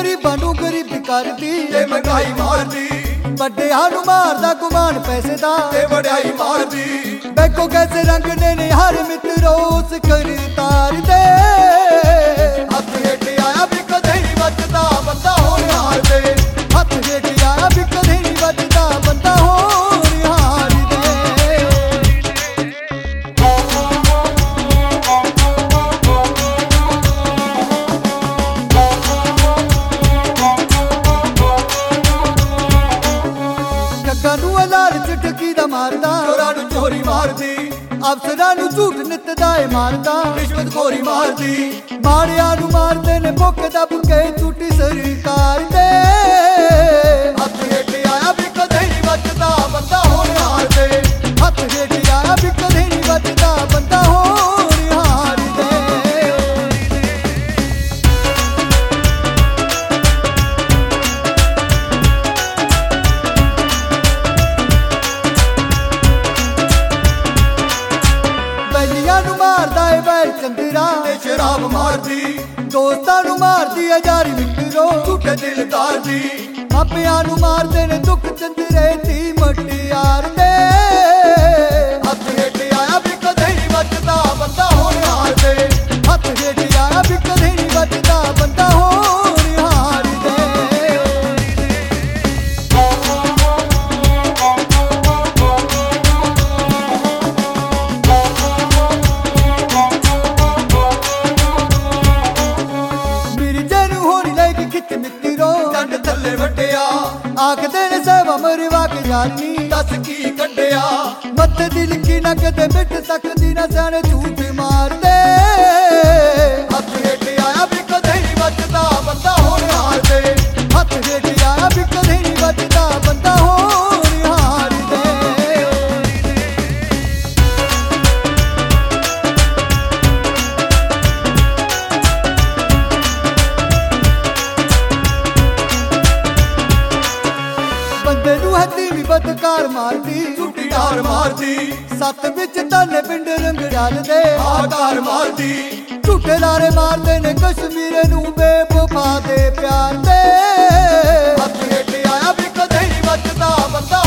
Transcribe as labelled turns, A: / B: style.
A: गरीबां नूं गरीबी करदी
B: ते महंगाई मारदी,
A: वड्डियां नूं मारदा गुमान पैसे दा
B: ते वड्याई मारदी।
A: देखो कैसे रंग ने हर मित्रो उस करतार दे
B: हथ हेठ आया भी कदे नहीं बचदा बंदा होनहार दे,
A: हथ हेठ आया भी कदे नहीं बचदा बंदा होनहार दे। ठग्गां नूं लालच ठगी दा मारदा,
B: चोरां नूं चोरी मारदी,
A: अफसरां नूं झूठ नित दा मारदा,
B: रिश्वतखोरी मारदी।
A: माड़ियां नूं मारदे ने भुख दब के झूठी सरकार दे।
B: हथ हेठ आया भी कदे नहीं बचदा बंदा होनहार दे,
A: हथ हेठ आया भी कदे नहीं बचदा बंदा होनहार दे। बैलियां नूं मारदा है बैल चंदरा,
B: ते शराब मारदी,
A: दोस्तां नूं मारदी है यारी मित्रो,
B: झूठे दिलदार दी।
A: मापियां नूं मारदे ने दुख चंदरे दी मटियार दे।
B: हथ हेठ आया भी कदे नहीं बचदा बंदा होनहार दे,
A: हथ हेठ आया भी कदे नहीं बचदा बंदा होनहार दे। मिर्जे नूं होनी लगी खिच मित्रो,
B: डंड थल्ले वड्डिया,
A: आखदे ने सहवा मरवा के जानी,
B: दस की कड्डिया।
A: मत्थे दी लिखी ना कदे मिट सकदी ना सियाणे झूठ मारदे।
B: हथ हेठ आया भी कदे नहीं बचदा बंदा होनहार दे,
A: हथ हेठ आया भी कदे नहीं बचदा बंदा होनहार दे। बंदे नूं हत्ती भी बदकार मारदी,
B: झूठी डार मारदी,
A: सत्त विच ताने पिंड रंग डालदे।
B: आकार मारदी।
A: झूठे लारे मारदे ने कश्मीर नूं बेवफा दे प्यार दे।
B: हथ हेठ आया भी कदे नहीं बचदा बंदा